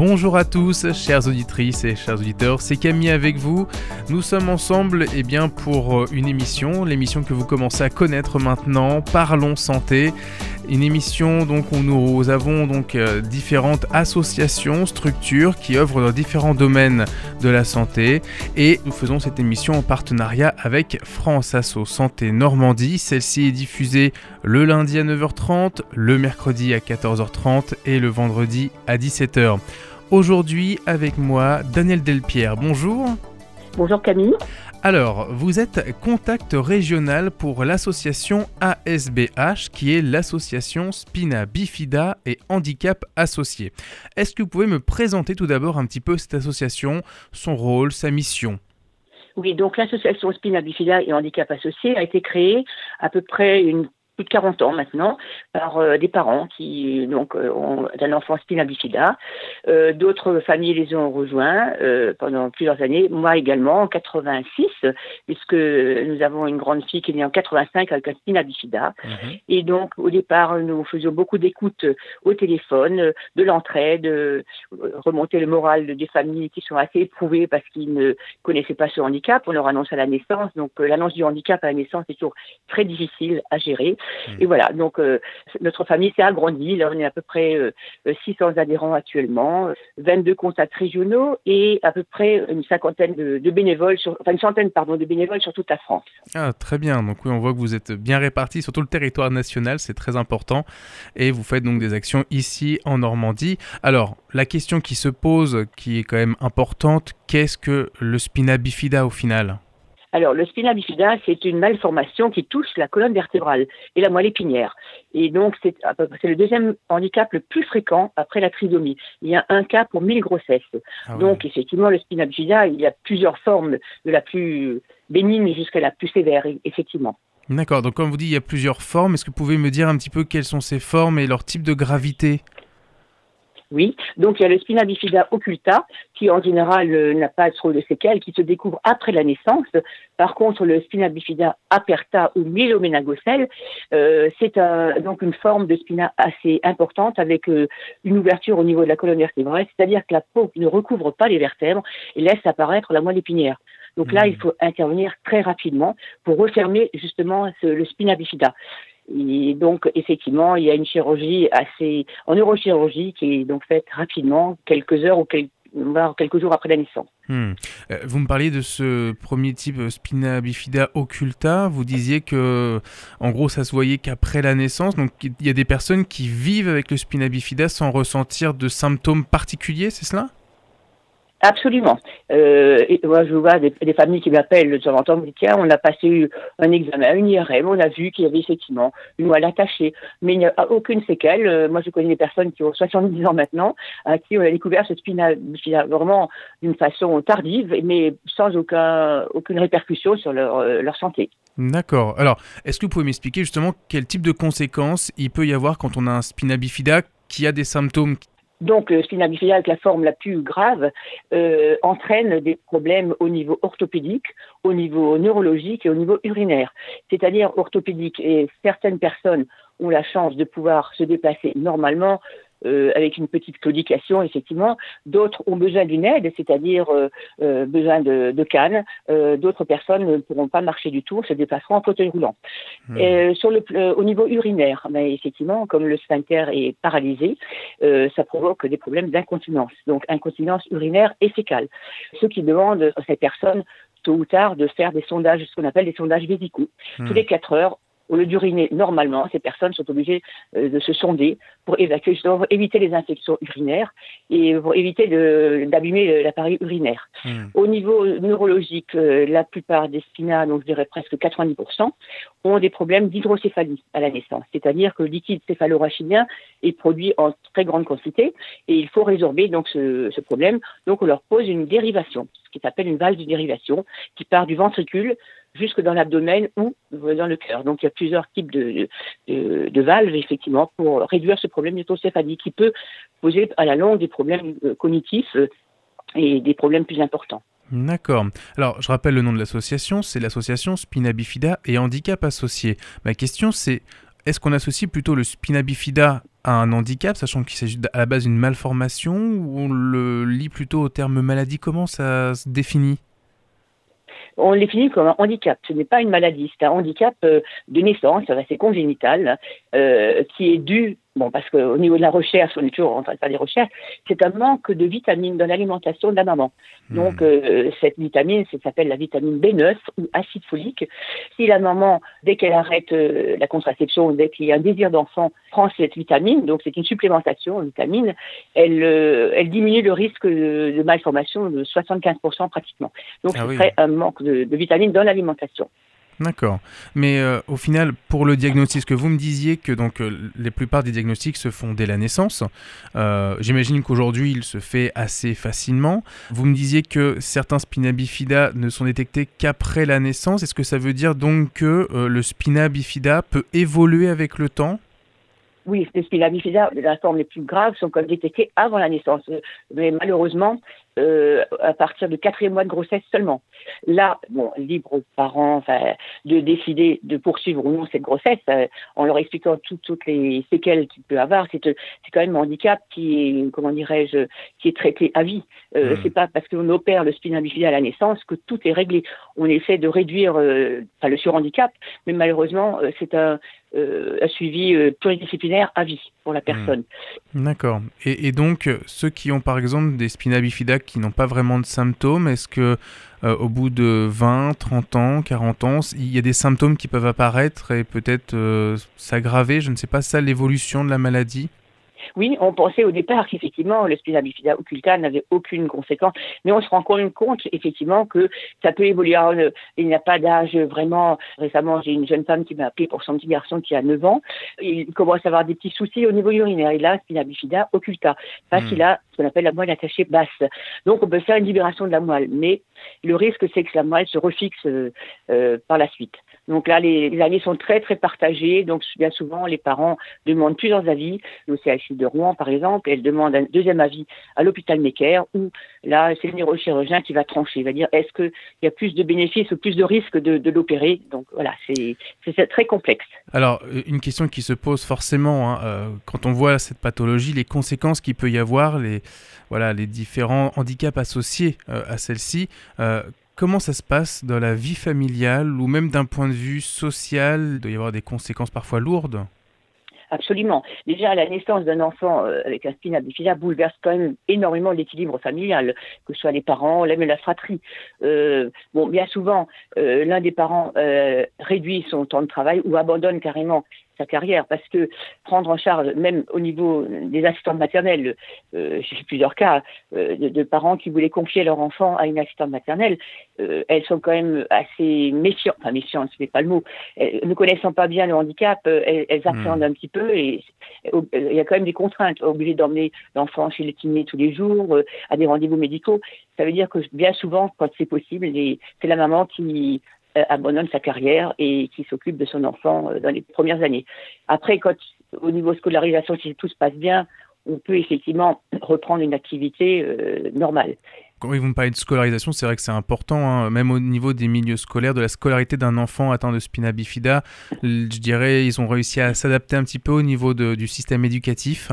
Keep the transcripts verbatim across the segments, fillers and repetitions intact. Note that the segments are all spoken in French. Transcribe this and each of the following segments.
Bonjour à tous, chères auditrices et chers auditeurs, c'est Camille avec vous. Nous sommes ensemble eh bien, pour une émission, l'émission que vous commencez à connaître maintenant, Parlons Santé. Une émission donc, où nous avons donc, euh, différentes associations, structures qui œuvrent dans différents domaines de la santé. Et nous faisons cette émission en partenariat avec France Asso Santé Normandie. Celle-ci est diffusée le lundi à neuf heures trente, le mercredi à quatorze heures trente et le vendredi à dix-sept heures. Aujourd'hui, avec moi, Danielle Delpierre. Bonjour. Bonjour Camille. Alors, vous êtes contact régional pour l'association A S B H, qui est l'association Spina Bifida et Handicap Associé. Est-ce que vous pouvez me présenter tout d'abord un petit peu cette association, son rôle, sa mission ? Oui, donc l'association Spina Bifida et Handicap Associé a été créée à peu près une plus de quarante ans maintenant, par euh, des parents qui donc euh, ont un enfant spina bifida. Euh, d'autres familles les ont rejoints euh, pendant plusieurs années, moi également en quatre-vingt-six, puisque nous avons une grande fille qui est née en quatre-vingt-cinq avec un spina bifida. Mmh. Et donc au départ, nous faisions beaucoup d'écoute au téléphone, de l'entraide, de remonter le moral des familles qui sont assez éprouvées parce qu'ils ne connaissaient pas ce handicap. On leur annonce à la naissance, donc euh, l'annonce du handicap à la naissance est toujours très difficile à gérer. Et voilà, donc euh, notre famille s'est agrandie. Là, on est à peu près euh, six cents adhérents actuellement, vingt-deux contacts régionaux et à peu près une cinquantaine de, de bénévoles, sur, enfin une centaine pardon, de bénévoles sur toute la France. Ah, très bien. Donc oui, on voit que vous êtes bien répartis sur tout le territoire national, c'est très important. Et vous faites donc des actions ici en Normandie. Alors, la question qui se pose, qui est quand même importante, qu'est-ce que le spina bifida au final ? Alors, le spina bifida, c'est une malformation qui touche la colonne vertébrale et la moelle épinière. Et donc, c'est, c'est le deuxième handicap le plus fréquent après la trisomie. Il y a un cas pour mille grossesses. Ah oui. Donc, effectivement, le spina bifida, il y a plusieurs formes, de la plus bénigne jusqu'à la plus sévère, effectivement. D'accord. Donc, comme vous dites, il y a plusieurs formes. Est-ce que vous pouvez me dire un petit peu quelles sont ces formes et leur type de gravité ? Oui, donc il y a le spina bifida occulta, qui en général euh, n'a pas trop de séquelles, qui se découvre après la naissance. Par contre, le spina bifida aperta ou myéloméningocèle, euh, c'est un, donc une forme de spina assez importante avec euh, une ouverture au niveau de la colonne vertébrale, c'est-à-dire que la peau ne recouvre pas les vertèbres et laisse apparaître la moelle épinière. Donc là, il faut intervenir très rapidement pour refermer justement ce, le spina bifida. Et donc, effectivement, il y a une chirurgie assez, en neurochirurgie qui est donc faite rapidement, quelques heures ou quelques, quelques jours après la naissance. Hmm. Euh, vous me parliez de ce premier type spina bifida occulta. Vous disiez que, en gros, ça se voyait qu'après la naissance. Donc, il y a des personnes qui vivent avec le spina bifida sans ressentir de symptômes particuliers, c'est cela ? Absolument. Euh, et moi, je vois des, des familles qui m'appellent de temps en temps, me disent tiens, on a passé un examen, une I R M, on a vu qu'il y avait effectivement une moelle attachée, mais il n'y a aucune séquelle. Euh, moi, je connais des personnes qui ont soixante-dix ans maintenant, à qui on a découvert ce spina bifida vraiment d'une façon tardive, mais sans aucun, aucune répercussion sur leur, euh, leur santé. D'accord. Alors, est-ce que vous pouvez m'expliquer justement quel type de conséquences il peut y avoir quand on a un spina bifida qui a des symptômes ? Donc, le spina bifida avec la forme la plus grave euh, entraîne des problèmes au niveau orthopédique, au niveau neurologique et au niveau urinaire. C'est-à-dire orthopédique. Et certaines personnes ont la chance de pouvoir se déplacer normalement euh, avec une petite claudication, effectivement. D'autres ont besoin d'une aide, c'est-à-dire euh, euh, besoin de, de canne. Euh, d'autres personnes ne pourront pas marcher du tout, se déplaceront en fauteuil roulant. Mmh. Euh, sur le, euh, au niveau urinaire, mais effectivement, comme le sphincter est paralysé, euh, ça provoque des problèmes d'incontinence. Donc, incontinence urinaire et fécale. Ce qui demande à ces personnes, tôt ou tard, de faire des sondages, ce qu'on appelle des sondages vésicaux. Mmh. Tous les quatre heures, au lieu d'uriner normalement, ces personnes sont obligées euh, de se sonder pour évacuer, justement, pour éviter les infections urinaires et pour éviter de, d'abîmer l'appareil urinaire. Mmh. Au niveau neurologique, euh, la plupart des spinas, donc je dirais presque quatre-vingt-dix pour cent, ont des problèmes d'hydrocéphalie à la naissance. C'est-à-dire que le liquide céphalo-rachidien est produit en très grande quantité et il faut résorber donc ce, ce problème. Donc on leur pose une dérivation, ce qui s'appelle une valve de dérivation, qui part du ventricule jusque dans l'abdomen ou dans le cœur. Donc il y a plusieurs types de, de, de valves, effectivement, pour réduire ce problème d'hydrocéphalie qui peut poser à la longue des problèmes cognitifs et des problèmes plus importants. D'accord. Alors, je rappelle le nom de l'association, c'est l'association Spina Bifida et Handicap Associé. Ma question, c'est, est-ce qu'on associe plutôt le spina bifida à un handicap, sachant qu'il s'agit à la base d'une malformation, ou on le lie plutôt au terme maladie? Comment ça se définit? On le définit comme un handicap. Ce n'est pas une maladie, c'est un handicap euh, de naissance, c'est congénital, euh, qui est dû, bon, parce qu'au niveau de la recherche, on est toujours en train de faire des recherches, c'est un manque de vitamine dans l'alimentation de la maman. Mmh. Donc, euh, cette vitamine, ça s'appelle la vitamine B neuf ou acide folique. Si la maman, dès qu'elle arrête euh, la contraception, dès qu'il y a un désir d'enfant, prend cette vitamine, donc c'est une supplémentation en vitamine, elle, euh, elle diminue le risque de, de malformation de soixante-quinze pour cent pratiquement. Donc, ah ce oui. serait un manque de, de vitamine dans l'alimentation. D'accord. Mais euh, au final, pour le diagnostic, que vous me disiez que donc euh, la plupart des diagnostics se font dès la naissance. Euh, j'imagine qu'aujourd'hui, il se fait assez facilement. Vous me disiez que certains spina bifida ne sont détectés qu'après la naissance. Est-ce que ça veut dire donc que euh, le spina bifida peut évoluer avec le temps ? Oui, les spina bifida, la forme les plus graves, sont comme détectées avant la naissance. Mais malheureusement, euh, à partir du quatrième mois de grossesse seulement. Là, bon, libre aux parents enfin, de décider de poursuivre ou non cette grossesse, euh, en leur expliquant tout, toutes les séquelles qu'il peut avoir. C'est, c'est quand même un handicap qui est, comment dirais-je, qui est traité à vie. Euh, mmh. C'est pas parce qu'on opère le spina bifida à la naissance que tout est réglé. On essaie de réduire euh, enfin, le surhandicap, mais malheureusement, euh, c'est un, euh, un suivi euh, pluridisciplinaire à vie pour la personne. Mmh. D'accord. Et, et donc, ceux qui ont par exemple des spina bifida qui n'ont pas vraiment de symptômes, est-ce que euh, au bout de vingt, trente ans, quarante ans, il y a des symptômes qui peuvent apparaître et peut-être euh, s'aggraver? Je ne sais pas, ça, l'évolution de la maladie? Oui, on pensait au départ qu'effectivement, le spina bifida occulta n'avait aucune conséquence, mais on se rend compte, compte effectivement que ça peut évoluer. Alors, le, il n'y a pas d'âge vraiment. Récemment, j'ai une jeune femme qui m'a appelé pour son petit garçon qui a neuf ans. Il commence à avoir des petits soucis au niveau urinaire. Il a un spina bifida occulta, parce mmh. qu'il a ce qu'on appelle la moelle attachée basse. Donc, on peut faire une libération de la moelle, mais le risque, c'est que la moelle se refixe euh, euh, par la suite. Donc là, les, les avis sont très, très partagés. Donc, bien souvent, les parents demandent plusieurs avis. Le C H U de Rouen, par exemple, elle demande un deuxième avis à l'hôpital Necker, où là, c'est le neurochirurgien qui va trancher. Il va dire, est-ce qu'il y a plus de bénéfices ou plus de risques de, de l'opérer? Donc, voilà, c'est, c'est très complexe. Alors, une question qui se pose forcément, hein, euh, quand on voit cette pathologie, les conséquences qu'il peut y avoir, les, voilà, les différents handicaps associés euh, à celle-ci, euh, comment ça se passe dans la vie familiale ou même d'un point de vue social? Il doit y avoir des conséquences parfois lourdes. Absolument. Déjà, la naissance d'un enfant euh, avec un spina bifida bouleverse quand même énormément l'équilibre familial, que ce soit les parents, même la fratrie. Euh, bon, bien souvent, euh, l'un des parents euh, réduit son temps de travail ou abandonne carrément sa carrière, parce que prendre en charge, même au niveau des assistantes maternelles, euh, j'ai plusieurs cas euh, de, de parents qui voulaient confier leur enfant à une assistante maternelle, euh, elles sont quand même assez méfiantes, enfin méfiantes, ce n'est pas le mot, elles, ne connaissant pas bien le handicap, elles, elles appréhendent mmh. un petit peu, et euh, il y a quand même des contraintes, obligées d'emmener l'enfant chez le kiné tous les jours, euh, à des rendez-vous médicaux. Ça veut dire que bien souvent, quand c'est possible, les, c'est la maman qui Euh, abandonne sa carrière et qui s'occupe de son enfant euh, dans les premières années. Après, quand au niveau scolarisation, si tout se passe bien, on peut effectivement reprendre une activité euh, normale. Quand vous me parlez de scolarisation, c'est vrai que c'est important, hein, même au niveau des milieux scolaires, de la scolarité d'un enfant atteint de spina bifida. Je dirais, ils ont réussi à s'adapter un petit peu au niveau de, du système éducatif.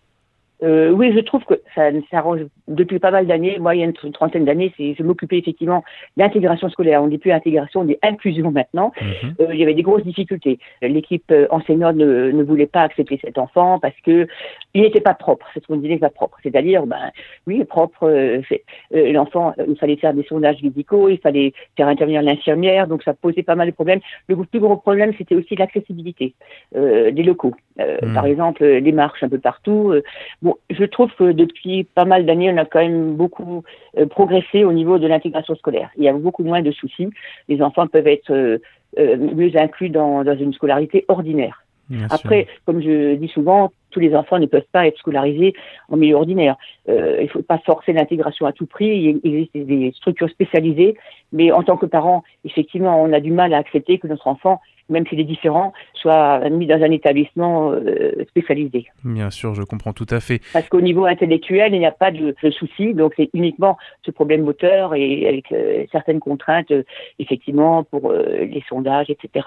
Euh, oui, je trouve que ça s'arrange depuis pas mal d'années. Moi, il y a une, une trentaine d'années, c'est, je m'occupais effectivement d'intégration scolaire. On n'est plus intégration, on dit inclusion maintenant. Mmh. Euh, il y avait des grosses difficultés. L'équipe euh, enseignante ne, ne voulait pas accepter cet enfant parce que il n'était pas propre. C'est ce qu'on disait, pas propre. C'est-à-dire, ben, oui, propre. Euh, c'est, euh, l'enfant, euh, il fallait faire des sondages médicaux, il fallait faire intervenir l'infirmière, donc ça posait pas mal de problèmes. Le plus gros problème, c'était aussi l'accessibilité euh, des locaux. Euh, mmh. Par exemple, les marches un peu partout. Euh, Bon, je trouve que depuis pas mal d'années, on a quand même beaucoup euh, progressé au niveau de l'intégration scolaire. Il y a beaucoup moins de soucis. Les enfants peuvent être euh, euh, mieux inclus dans, dans une scolarité ordinaire. Bien Après, sûr. Comme je dis souvent, tous les enfants ne peuvent pas être scolarisés en milieu ordinaire. Euh, il ne faut pas forcer l'intégration à tout prix. Il existe des structures spécialisées, mais en tant que parent, effectivement, on a du mal à accepter que notre enfant, même s'il est différent, soit mis dans un établissement euh, spécialisé. Bien sûr, je comprends tout à fait. Parce qu'au niveau intellectuel, il n'y a pas de, de souci, donc c'est uniquement ce problème moteur et avec euh, certaines contraintes, euh, effectivement, pour euh, les sondages, et cetera.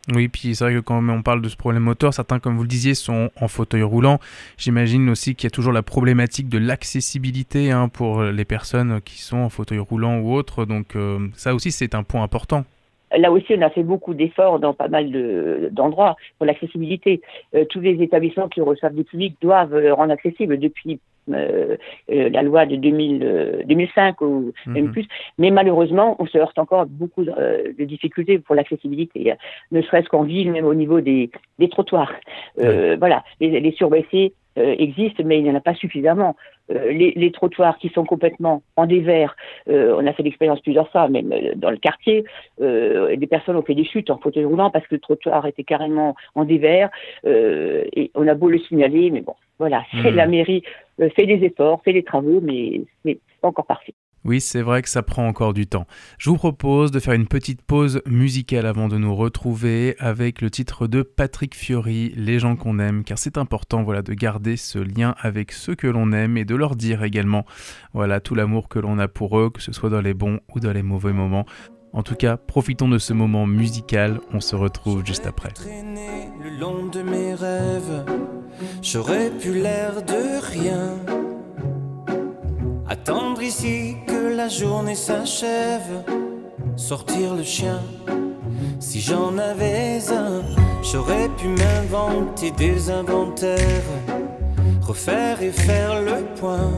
Oui, puis c'est vrai que quand on parle de ce problème moteur, certains, comme vous le disiez, sont en fauteuil roulant. J'imagine aussi qu'il y a toujours la problématique de l'accessibilité hein, pour les personnes qui sont en fauteuil roulant ou autres. Donc euh, ça aussi, c'est un point important. Là aussi, on a fait beaucoup d'efforts dans pas mal de, d'endroits pour l'accessibilité. Euh, tous les établissements qui reçoivent du public doivent euh, rendre accessible depuis euh, euh, la loi de deux mille, euh, deux mille cinq ou mm-hmm. même plus. Mais malheureusement, on se heurte encore à beaucoup de, euh, de difficultés pour l'accessibilité, hein. Ne serait-ce qu'en ville, même au niveau des, des trottoirs. Euh, ouais. Voilà, les, les surbaissés euh, existent, mais il n'y en a pas suffisamment. Euh, les, les trottoirs qui sont complètement en dévers, euh, on a fait l'expérience plusieurs fois, même dans le quartier, euh, des personnes ont fait des chutes en fauteuil roulant parce que le trottoir était carrément en dévers, euh, et on a beau le signaler, mais bon, voilà, c'est mmh. la mairie euh, fait des efforts, fait des travaux, mais c'est pas encore parfait. Oui, c'est vrai que ça prend encore du temps. Je vous propose de faire une petite pause musicale avant de nous retrouver avec le titre de Patrick Fiori, Les gens qu'on aime, car c'est important voilà, de garder ce lien avec ceux que l'on aime et de leur dire également voilà, tout l'amour que l'on a pour eux, que ce soit dans les bons ou dans les mauvais moments. En tout cas, profitons de ce moment musical, on se retrouve juste après. Traîner le long de mes rêves, j'aurais pu l'air de rien. Attendre ici que la journée s'achève, sortir le chien. Si j'en avais un, j'aurais pu m'inventer des inventaires, refaire et faire le point.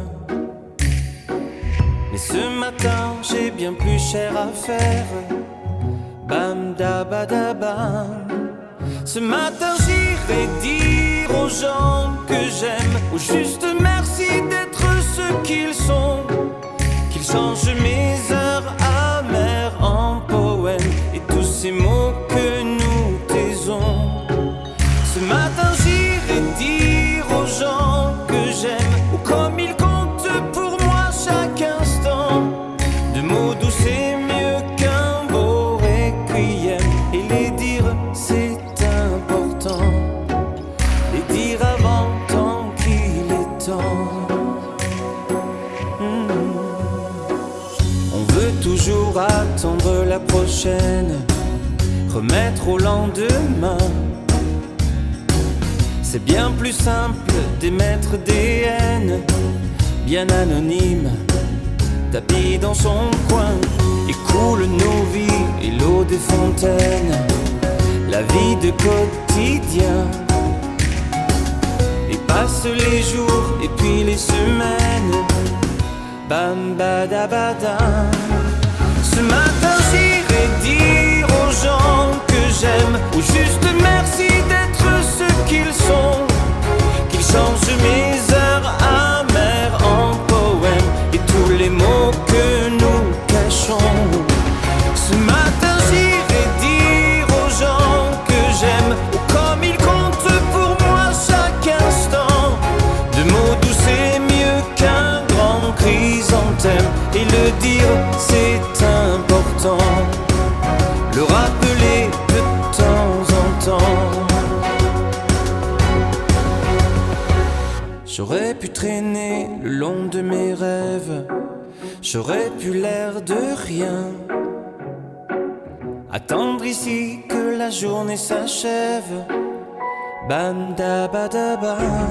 Mais ce matin, j'ai bien plus cher à faire. Bam da ba da bam. Ce matin, j'irai dire aux gens que j'aime, ou juste merci d'être ce qu'ils sont, qu'ils changent mes heures amères en poèmes et tous ces mots que nous taisons. Ce matin j'irai dire aux gens que j'aime, ou comme ils comptent pour moi chaque instant, de mots doux c'est mieux qu'un beau requiem, et les dire c'est important, les dire avant tant qu'il est temps. Toujours attendre la prochaine, remettre au lendemain. C'est bien plus simple d'émettre des haines, bien anonymes, tapis dans son coin. Et coulent nos vies et l'eau des fontaines, la vie de quotidien. Et passent les jours et puis les semaines, bam badabadam. Ce matin j'irai dire aux gens que j'aime, ou juste merci d'être ce qu'ils sont, qu'ils changent mes heures amères en poèmes et tous les mots que nous cachons. Ce matin j'irai dire aux gens que j'aime, ou comme ils comptent pour moi chaque instant, de mots doux c'est mieux qu'un grand chrysanthème, et le dire c'est important, le rappeler de temps en temps. J'aurais pu traîner le long de mes rêves, j'aurais pu l'air de rien, attendre ici que la journée s'achève, bam da ba da bam.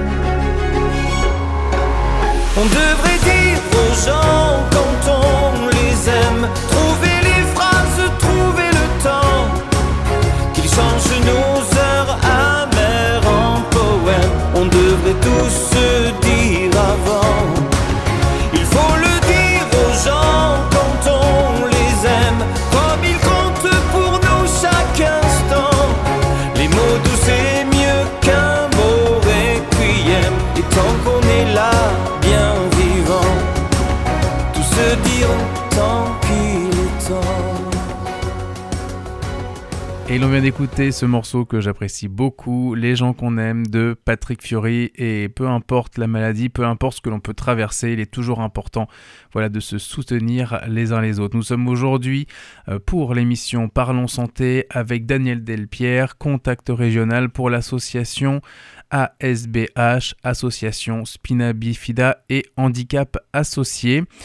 On devrait dire aux gens quand on les aime, trouver les phrases, trouver le temps, qu'ils changent nos heures amères en poèmes. On devrait tous se dire avant, il faut le dire aux gens quand on les aime, comme ils comptent pour nous chaque instant. Les mots doux c'est mieux qu'un beau requiem, et tant qu'on est là bien vivant, tout se dire tant qu'il est temps. Et l'on vient d'écouter ce morceau que j'apprécie beaucoup, Les gens qu'on aime, de Patrick Fiori. Et peu importe la maladie, peu importe ce que l'on peut traverser, il est toujours important voilà, de se soutenir les uns les autres. Nous sommes aujourd'hui pour l'émission Parlons Santé avec Daniel Delpierre, contact régional pour l'association A S B H, Association Spina Bifida et Handicap Associé.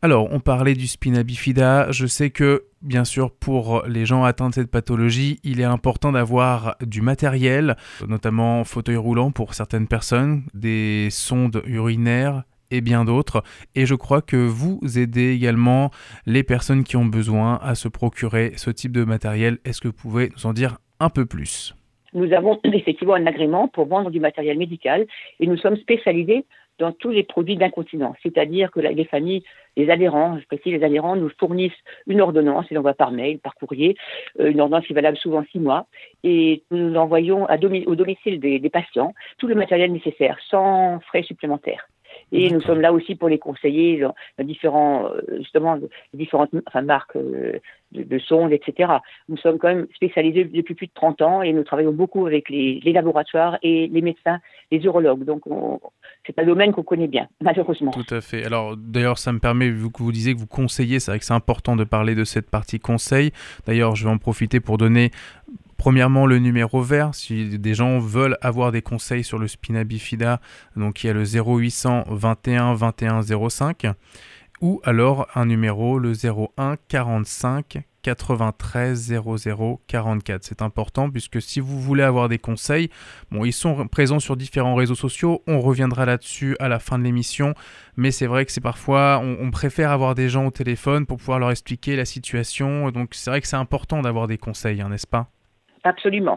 Alors, on parlait du spina bifida. Je sais que, bien sûr, pour les gens atteints de cette pathologie, il est important d'avoir du matériel, notamment fauteuil roulant pour certaines personnes, des sondes urinaires et bien d'autres. Et je crois que vous aidez également les personnes qui ont besoin à se procurer ce type de matériel. Est-ce que vous pouvez nous en dire un peu plus ? Nous avons effectivement un agrément pour vendre du matériel médical et nous sommes spécialisés dans tous les produits d'incontinence. C'est-à-dire que les familles, les adhérents, je précise, les adhérents nous fournissent une ordonnance, ils l'envoient par mail, par courrier, euh, une ordonnance qui est valable souvent six mois, et nous l'envoyons à domi- au domicile des, des patients, tout le matériel nécessaire, sans frais supplémentaires. Et nous sommes là aussi pour les conseiller dans, dans différents, justement, différentes enfin, marques euh, de, de sondes, et cetera. Nous sommes quand même spécialisés depuis plus de trente ans et nous travaillons beaucoup avec les, les laboratoires et les médecins, les urologues. Donc, on, c'est un domaine qu'on connaît bien, malheureusement. Tout à fait. Alors, d'ailleurs, ça me permet, vu que vous disiez que vous conseillez, c'est vrai que c'est important de parler de cette partie conseil. D'ailleurs, je vais en profiter pour donner... Premièrement, le numéro vert, si des gens veulent avoir des conseils sur le spina bifida, donc il y a le zéro huit cents vingt et un vingt et un zéro cinq, ou alors un numéro, le zéro un quarante-cinq quatre-vingt-treize zéro zéro quarante-quatre. C'est important puisque si vous voulez avoir des conseils, bon, ils sont présents sur différents réseaux sociaux, on reviendra là-dessus à la fin de l'émission, mais c'est vrai que c'est parfois, on, on préfère avoir des gens au téléphone pour pouvoir leur expliquer la situation, donc c'est vrai que c'est important d'avoir des conseils, hein, n'est-ce pas ? Absolument.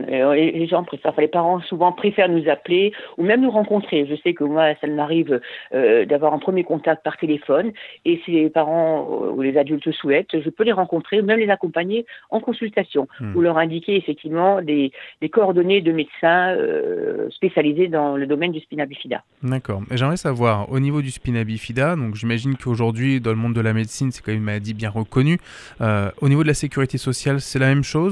Les gens préfèrent, enfin, les parents souvent préfèrent nous appeler ou même nous rencontrer. Je sais que moi, ça m'arrive euh, d'avoir un premier contact par téléphone et si les parents euh, ou les adultes le souhaitent, je peux les rencontrer, même les accompagner en consultation mmh. ou leur indiquer effectivement des, des coordonnées de médecins euh, spécialisés dans le domaine du spina bifida. D'accord. Et j'aimerais savoir, au niveau du spina bifida, donc j'imagine qu'aujourd'hui, dans le monde de la médecine, c'est quand même une maladie bien reconnue. Euh, au niveau de la sécurité sociale, c'est la même chose ?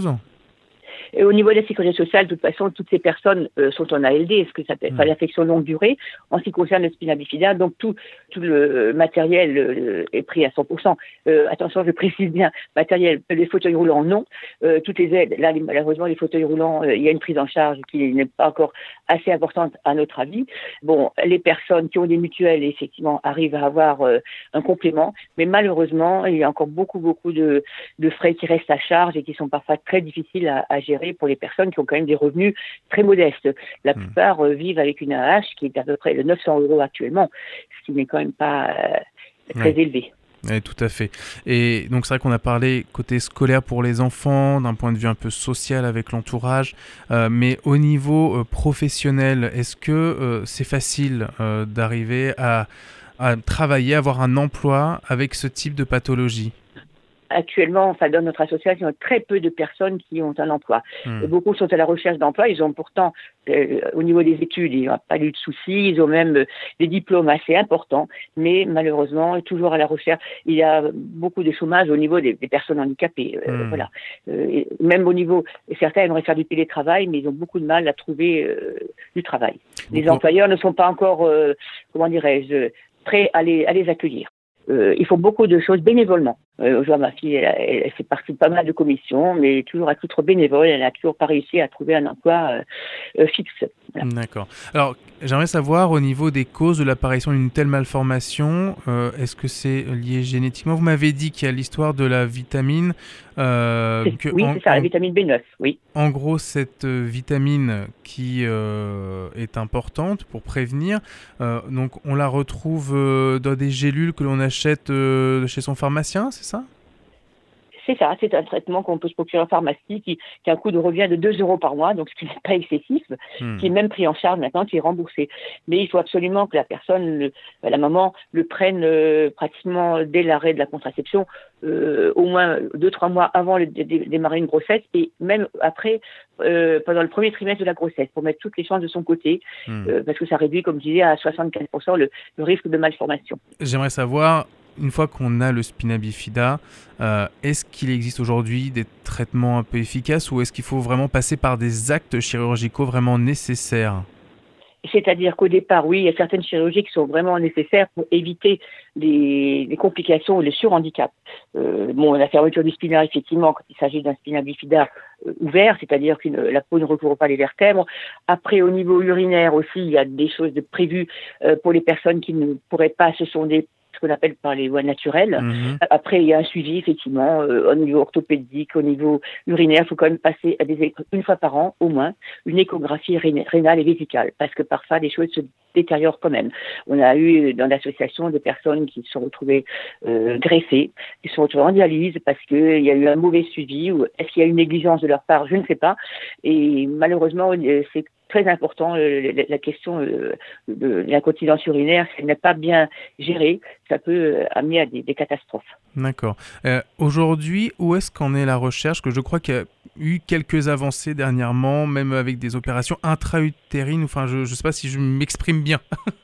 Et au niveau de la sécurité sociale, de toute façon, toutes ces personnes euh, sont en A L D, ce que ça s'appelle mmh. l'affection longue durée, en ce qui concerne le spina bifida. Donc, tout, tout le matériel euh, est pris à cent pour cent. Euh, attention, je précise bien, matériel, les fauteuils roulants, non. Euh, toutes les aides, là, les, malheureusement, les fauteuils roulants, euh, il y a une prise en charge qui n'est pas encore assez importante à notre avis. Bon, les personnes qui ont des mutuelles, effectivement, arrivent à avoir euh, un complément, mais malheureusement, il y a encore beaucoup, beaucoup de, de frais qui restent à charge et qui sont parfois très difficiles à, à gérer pour les personnes qui ont quand même des revenus très modestes. La mmh. plupart euh, vivent avec une A H qui est à peu près de neuf cents euros actuellement, ce qui n'est quand même pas euh, très oui. élevé. Oui, tout à fait. Et donc c'est vrai qu'on a parlé côté scolaire pour les enfants, d'un point de vue un peu social avec l'entourage, euh, mais au niveau euh, professionnel, est-ce que euh, c'est facile euh, d'arriver à, à travailler, avoir un emploi avec ce type de pathologie ? Actuellement, enfin, dans notre association, il y a très peu de personnes qui ont un emploi. Mmh. Beaucoup sont à la recherche d'emploi. Ils ont pourtant, euh, au niveau des études, il n'y a pas eu de soucis. Ils ont même euh, des diplômes assez importants. Mais malheureusement, toujours à la recherche, il y a beaucoup de chômage au niveau des, des personnes handicapées. Euh, mmh. Voilà. Euh, et même au niveau, certains aimeraient faire du télétravail, mais ils ont beaucoup de mal à trouver euh, du travail. Beaucoup. Les employeurs ne sont pas encore, euh, comment dirais-je, prêts à les, à les accueillir. Euh, ils font beaucoup de choses bénévolement. Euh, je vois ma fille, elle, elle, elle fait partie de pas mal de commissions, mais toujours à titre bénévole, elle n'a toujours pas réussi à trouver un emploi euh, euh, fixe. Voilà. D'accord. Alors, j'aimerais savoir au niveau des causes de l'apparition d'une telle malformation, euh, est-ce que c'est lié génétiquement ? Vous m'avez dit qu'il y a l'histoire de la vitamine. Euh, c'est, que oui, en, c'est ça, la vitamine B neuf, oui. En gros, cette euh, vitamine qui euh, est importante pour prévenir, euh, donc on la retrouve euh, dans des gélules que l'on achète euh, chez son pharmacien, c'est ça ? C'est ça, c'est un traitement qu'on peut se procurer en pharmacie qui, qui a un coût de revient de deux euros par mois, donc ce qui n'est pas excessif, hmm. qui est même pris en charge maintenant, qui est remboursé. Mais il faut absolument que la personne, le, la maman, le prenne euh, pratiquement dès l'arrêt de la contraception, euh, au moins deux, trois mois avant de dé- dé- démarrer une grossesse et même après, euh, pendant le premier trimestre de la grossesse, pour mettre toutes les chances de son côté, hmm. euh, parce que ça réduit, comme je disais, à soixante-quinze pour cent le, le risque de malformation. J'aimerais savoir... Une fois qu'on a le spina bifida, euh, est-ce qu'il existe aujourd'hui des traitements un peu efficaces ou est-ce qu'il faut vraiment passer par des actes chirurgicaux vraiment nécessaires ? C'est-à-dire qu'au départ, oui, il y a certaines chirurgies qui sont vraiment nécessaires pour éviter les, les complications ou les surhandicaps. Euh, bon, la fermeture du spina, effectivement, quand il s'agit d'un spina bifida euh, ouvert, c'est-à-dire que la peau ne recouvre pas les vertèbres. Après, au niveau urinaire aussi, il y a des choses de prévues euh, pour les personnes qui ne pourraient pas se sonder ce qu'on appelle par les voies naturelles. Mmh. Après, il y a un suivi, effectivement, euh, au niveau orthopédique, au niveau urinaire. Il faut quand même passer à des, une fois par an, au moins, une échographie rénale et vésicale, parce que parfois, les choses se détériorent quand même. On a eu dans l'association des personnes qui se sont retrouvées euh, greffées, qui se sont retrouvées en dialyse parce qu'il y a eu un mauvais suivi, ou est-ce qu'il y a eu une négligence de leur part, je ne sais pas. Et malheureusement, c'est très important, euh, la, la question euh, de l'incontinence urinaire, si elle n'est pas bien gérée, ça peut euh, amener à des, des catastrophes. D'accord. Euh, aujourd'hui, où est-ce qu'en est la recherche? Que je crois qu'il y a eu quelques avancées dernièrement, même avec des opérations intra-utérines, enfin je ne sais pas si je m'exprime bien.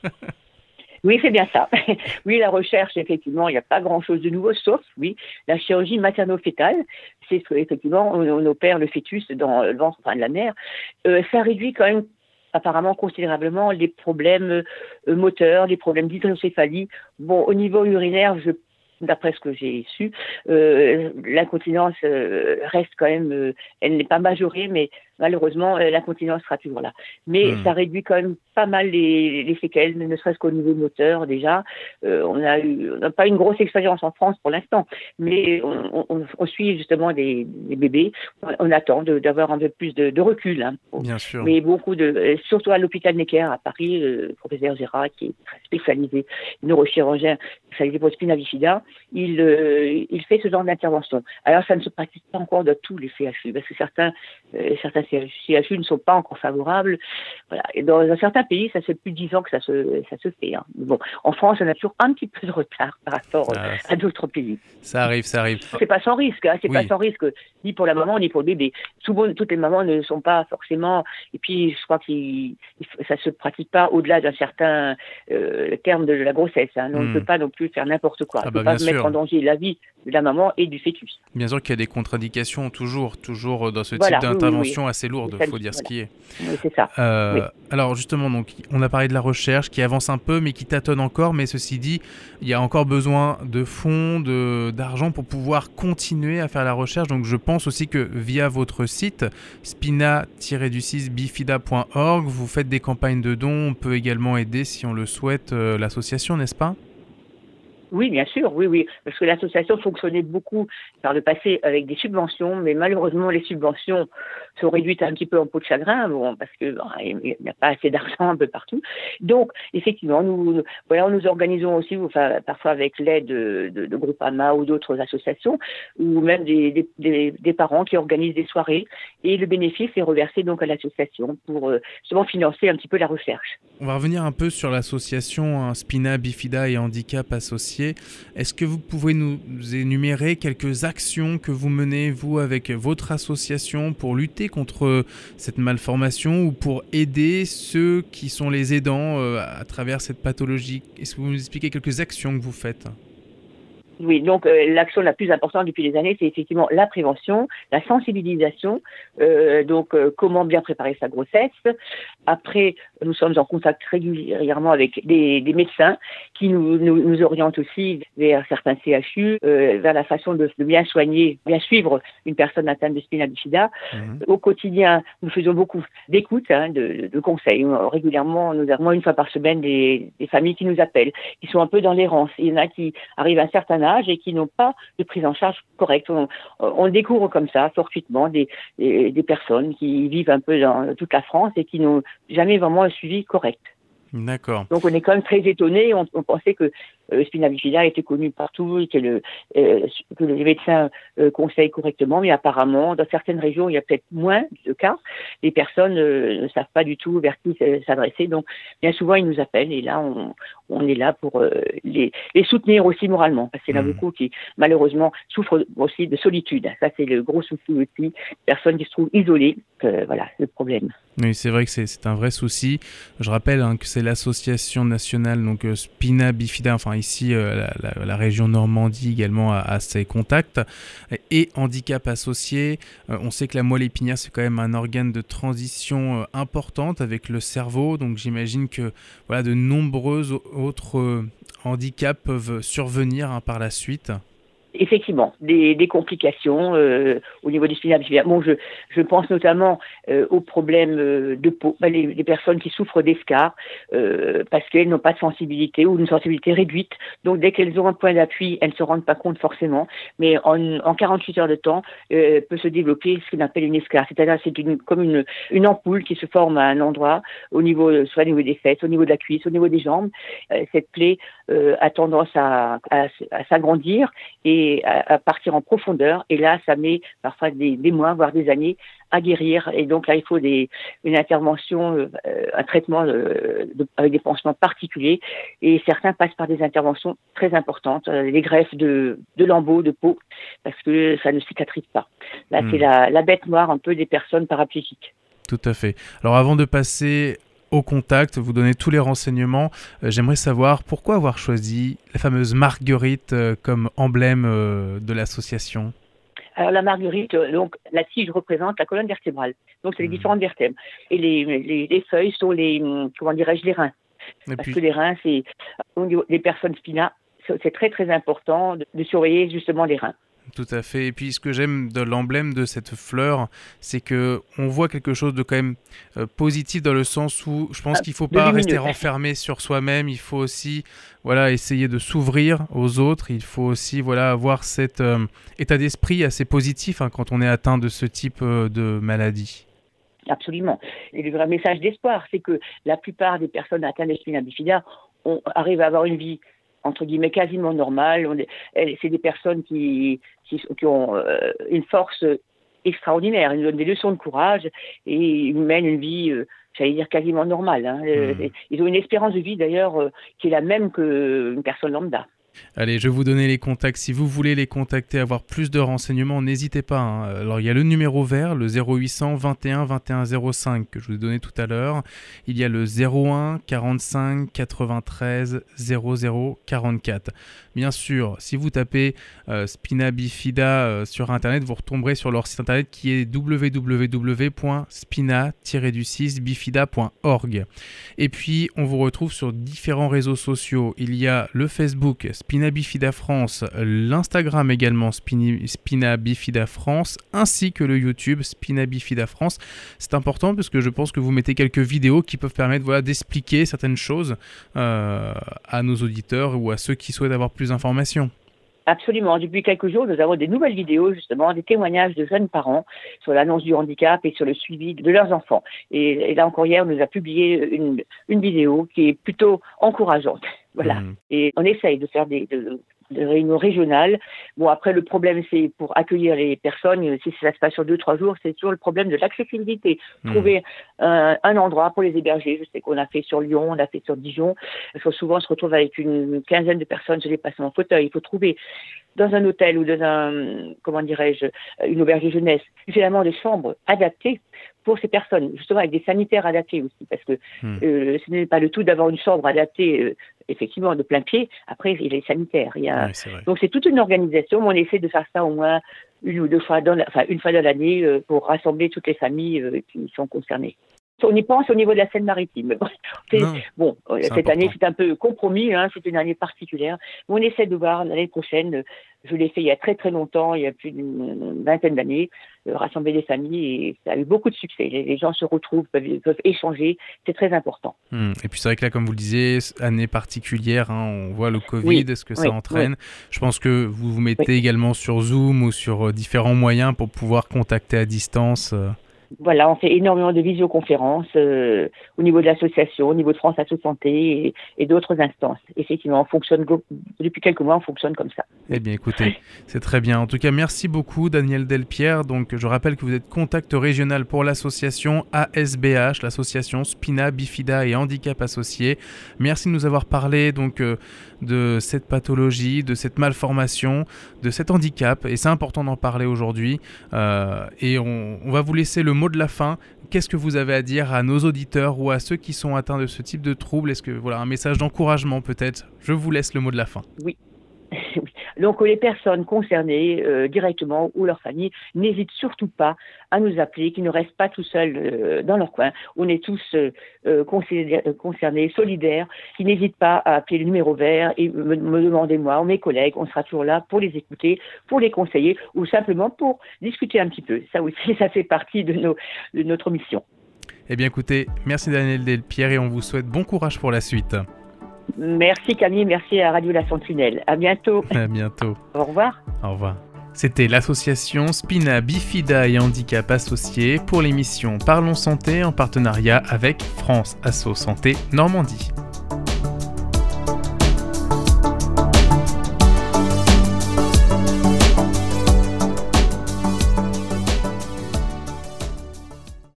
Oui, c'est bien ça. Oui, la recherche, effectivement, il n'y a pas grand-chose de nouveau, sauf, oui, la chirurgie materno-fétale. C'est effectivement, on, on opère le fœtus dans le ventre enfin, de la mère. Euh, ça réduit quand même apparemment considérablement les problèmes euh, moteurs, les problèmes d'hydrocéphalie. Bon, au niveau urinaire, je d'après ce que j'ai su, euh, l'incontinence euh, reste quand même, euh, elle n'est pas majorée, mais malheureusement, euh, l'incontinence sera toujours là. Mais mmh. ça réduit quand même pas mal les, les séquelles, ne serait-ce qu'au niveau moteur déjà. Euh, on a eu, on n'a pas une grosse expérience en France pour l'instant, mais on, on, on suit justement des, des bébés. On, on attend de, d'avoir un peu plus de, de recul. Hein, pour, Bien sûr. Mais beaucoup de, surtout à l'hôpital Necker à Paris, le professeur Gérard, qui est très spécialisé, neurochirurgien spécialisé pour le spina bifida, il, euh, il fait ce genre d'intervention. Alors, ça ne se pratique pas encore dans tous les C H U, parce que certains, euh, certains C H U ne sont pas encore favorables. Voilà. Et dans, dans certains pays, ça fait plus de dix ans que ça se, ça se fait. Hein. Bon, en France, on a toujours un petit peu de retard par rapport ah, à ça, d'autres pays. Ça arrive, ça arrive. C'est pas sans risque, hein. C'est oui. pas sans risque, ni pour la maman, ni pour le bébé. Souvent, toutes les mamans ne sont pas forcément, et puis je crois que ça se pratique pas au-delà d'un certain euh, terme de la grossesse. Hein. On ne hmm. peut pas non plus faire n'importe quoi. Ah on ne bah, peut pas sûr. mettre en danger la vie de la maman et du fœtus. Bien sûr qu'il y a des contre-indications toujours, toujours dans ce voilà, type d'intervention oui, oui. assez lourde, il faut dire voilà. ce qui est. Oui, c'est ça. Euh, oui. Alors justement, donc, on a parlé de la recherche qui avance un peu mais qui tâtonne encore, mais ceci dit, il y a encore besoin de fonds, de, d'argent pour pouvoir continuer à faire la recherche. Donc je pense aussi que via votre site, spina tiret six bifida point org, vous faites des campagnes de dons, on peut également aider si on le souhaite euh, l'association, n'est-ce pas ? Oui, bien sûr, oui, oui, parce que l'association fonctionnait beaucoup par le passé avec des subventions, mais malheureusement, les subventions sont réduites un petit peu en peau de chagrin, bon, parce que bon, il n'y a pas assez d'argent un peu partout. Donc, effectivement, nous, voilà, nous organisons aussi, enfin, parfois avec l'aide de, de, de Groupama ou d'autres associations, ou même des, des, des, des parents qui organisent des soirées, et le bénéfice est reversé donc à l'association pour euh, justement financer un petit peu la recherche. On va revenir un peu sur l'association hein, Spina Bifida et Handicap Associés. Est-ce que vous pouvez nous énumérer quelques actions que vous menez, vous, avec votre association pour lutter contre cette malformation ou pour aider ceux qui sont les aidants euh, à travers cette pathologie? Est-ce que vous nous expliquez quelques actions que vous faites ? Oui, donc euh, l'action la plus importante depuis les années, c'est effectivement la prévention, la sensibilisation, euh, donc euh, comment bien préparer sa grossesse. Après, nous sommes en contact régulièrement avec des, des médecins qui nous, nous, nous orientent aussi vers certains C H U, euh, vers la façon de, de bien soigner, bien suivre une personne atteinte de spina bifida. Mmh. Au quotidien, nous faisons beaucoup d'écoute, hein, de, de conseils. Régulièrement, nous avons une fois par semaine des, des familles qui nous appellent, qui sont un peu dans l'errance. Il y en a qui arrivent à un certain âge et qui n'ont pas de prise en charge correcte. On, on découvre comme ça, fortuitement, des, des, des personnes qui vivent un peu dans toute la France et qui n'ont jamais vraiment un suivi correct. D'accord. Donc on est quand même très étonnés. On, on pensait que euh, spina bifida était connu partout et que, le, euh, que les médecins euh, conseillent correctement, mais apparemment dans certaines régions il y a peut-être moins de cas. Les personnes euh, ne savent pas du tout vers qui s'adresser. Donc bien souvent ils nous appellent et là on, on est là pour euh, les, les soutenir aussi moralement, parce qu'il y en a mmh. beaucoup qui malheureusement souffrent aussi de solitude. Ça c'est le gros souci aussi. Personnes qui se trouvent isolées. Euh, voilà le problème. Oui, c'est vrai que c'est, c'est un vrai souci. Je rappelle hein, que c'est l'association nationale donc euh, Spina Bifida, enfin ici euh, la, la, la région Normandie également a, a ses contacts, et Handicap Associés. Euh, on sait que la moelle épinière c'est quand même un organe de transition euh, importante avec le cerveau, donc j'imagine que voilà de nombreux autres euh, handicaps peuvent survenir hein, par la suite. Effectivement, des, des complications euh, au niveau des spina bifida. Bon, je, je pense notamment euh, aux problèmes euh, de peau, ben, les, les personnes qui souffrent d'escarres euh, parce qu'elles n'ont pas de sensibilité ou une sensibilité réduite. Donc, dès qu'elles ont un point d'appui, elles ne se rendent pas compte forcément. Mais en, en quarante-huit heures de temps, euh, peut se développer ce qu'on appelle une escarre. C'est-à-dire, c'est une, comme une, une ampoule qui se forme à un endroit, au niveau, soit au niveau des fesses, au niveau de la cuisse, au niveau des jambes. Euh, cette plaie euh, a tendance à, à, à s'agrandir et À, à partir en profondeur, et là ça met parfois des, des mois voire des années à guérir, et donc là il faut des, une intervention, euh, un traitement euh, de, avec des pansements particuliers, et certains passent par des interventions très importantes, euh, les greffes de, de lambeaux de peau, parce que ça ne cicatrise pas. Là mmh. c'est la, la bête noire un peu des personnes paraplégiques. Tout à fait. Alors avant de passer au contact, vous donnez tous les renseignements. Euh, j'aimerais savoir pourquoi avoir choisi la fameuse marguerite euh, comme emblème euh, de l'association. Alors la marguerite, euh, donc la tige représente la colonne vertébrale. Donc c'est les mmh. différentes vertèbres. Et les, les, les feuilles sont les, comment dirais-je, les reins. Et Parce puis... que les reins, c'est au niveau des personnes spina, c'est très très important de, de surveiller justement les reins. Tout à fait. Et puis, ce que j'aime de l'emblème de cette fleur, c'est que on voit quelque chose de quand même euh, positif dans le sens où je pense ah, qu'il ne faut pas lumineux. rester renfermé sur soi-même. Il faut aussi, voilà, essayer de s'ouvrir aux autres. Il faut aussi, voilà, avoir cet euh, état d'esprit assez positif hein, quand on est atteint de ce type euh, de maladie. Absolument. Et le vrai message d'espoir, c'est que la plupart des personnes atteintes de spina bifida arrivent à avoir une vie entre guillemets quasiment normale. On est, c'est des personnes qui, qui, qui ont euh, une force extraordinaire. Ils nous donnent des leçons de courage et ils mènent une vie, euh, j'allais dire, quasiment normale. Hein. Mmh. Ils ont une espérance de vie d'ailleurs euh, qui est la même qu'une personne lambda. Allez, je vais vous donner les contacts. Si vous voulez les contacter, avoir plus de renseignements, n'hésitez pas. Hein. Alors, il y a le numéro vert, le zéro huit cents vingt et un vingt et un zéro cinq que je vous ai donné tout à l'heure. Il y a le zéro un quarante-cinq quatre-vingt-treize zéro zéro quarante-quatre. Bien sûr, si vous tapez euh, Spina Bifida euh, sur Internet, vous retomberez sur leur site Internet qui est w w w point spina tiret du six bifida point org. Et puis, on vous retrouve sur différents réseaux sociaux. Il y a le Facebook Spina Bifida France, l'Instagram également Spini, Spina Bifida France, ainsi que le YouTube Spina Bifida France. C'est important parce que je pense que vous mettez quelques vidéos qui peuvent permettre voilà, d'expliquer certaines choses euh, à nos auditeurs ou à ceux qui souhaitent avoir plus d'informations. Absolument. Depuis quelques jours, nous avons des nouvelles vidéos, justement, des témoignages de jeunes parents sur l'annonce du handicap et sur le suivi de leurs enfants. Et, et là encore hier, on nous a publié une, une vidéo qui est plutôt encourageante. Voilà. Mmh. Et on essaye de faire des, de, de réunions régionales. Bon, après, le problème, c'est pour accueillir les personnes, si ça se passe sur deux, trois jours, c'est toujours le problème de l'accessibilité. Mmh. Trouver un, un endroit pour les héberger. Je sais qu'on a fait sur Lyon, on a fait sur Dijon. Il faut souvent se retrouver avec une quinzaine de personnes sur les patients en fauteuil. Il faut trouver dans un hôtel ou dans un, comment dirais-je, une auberge de jeunesse, suffisamment de chambres adaptées pour ces personnes, justement avec des sanitaires adaptés aussi, parce que mmh. euh, ce n'est pas le tout d'avoir une chambre adaptée, euh, effectivement, de plein pied. Après, il y a les sanitaires. Il y a... Oui, c'est vrai. Donc, c'est toute une organisation. On essaie de faire ça au moins une ou deux fois dans la... enfin, une fois dans l'année euh, pour rassembler toutes les familles euh, qui sont concernées. On y pense au niveau de la Seine-Maritime. C'est, non, bon, c'est cette important. Année, c'est un peu compromis, hein, c'est une année particulière. Mais on essaie de voir l'année prochaine. Je l'ai fait il y a très très longtemps, il y a plus d'une vingtaine d'années, euh, rassembler des familles et ça a eu beaucoup de succès. Les, les gens se retrouvent, peuvent, peuvent échanger, c'est très important. Hum, et puis c'est vrai que là, comme vous le disiez, année particulière, hein, on voit le Covid, oui, ce que ça oui, entraîne. Oui. Je pense que vous vous mettez oui. également sur Zoom ou sur euh, différents moyens pour pouvoir contacter à distance. Euh... Voilà, on fait énormément de visioconférences euh, au niveau de l'association, au niveau de France Asso Santé et, et d'autres instances. Effectivement, on fonctionne depuis quelques mois, on fonctionne comme ça. Eh bien, écoutez, c'est très bien. En tout cas, merci beaucoup, Danielle Delpierre. Donc, je rappelle que vous êtes contact régional pour l'association A S B H, l'association Spina Bifida et Handicap Associés. Merci de nous avoir parlé donc euh, de cette pathologie, de cette malformation, de cet handicap. Et c'est important d'en parler aujourd'hui. Euh, et on, on va vous laisser le mot de la fin. Qu'est-ce que vous avez à dire à nos auditeurs ou à ceux qui sont atteints de ce type de trouble? Est-ce que voilà un message d'encouragement peut-être? Je vous laisse le mot de la fin. Oui. Donc les personnes concernées euh, directement ou leur famille n'hésitent surtout pas à nous appeler, qu'ils ne restent pas tout seuls euh, dans leur coin. On est tous euh, euh, concernés, solidaires, qui n'hésitent pas à appeler le numéro vert et me, me demander moi ou mes collègues. On sera toujours là pour les écouter, pour les conseiller ou simplement pour discuter un petit peu. Ça aussi, ça fait partie de, nos, de notre mission. Eh bien écoutez, merci Danielle Delpierre et on vous souhaite bon courage pour la suite. Merci Camille, merci à Radio La Sentinelle. À bientôt. À bientôt. Au revoir. Au revoir. C'était l'association Spina Bifida et Handicap Associés pour l'émission Parlons Santé en partenariat avec France Asso Santé Normandie.